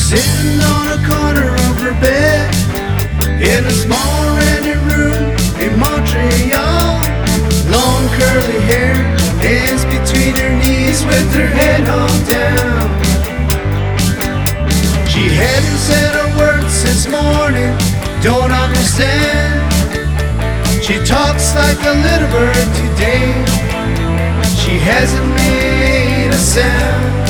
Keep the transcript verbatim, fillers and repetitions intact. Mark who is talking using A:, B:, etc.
A: sitting on a corner of her bed in a small rented room in Montreal. Long curly hair hangs between her knees with her head hung down. She hadn't said a word since morning, don't understand. She talks like a little bird today, she hasn't made a sound.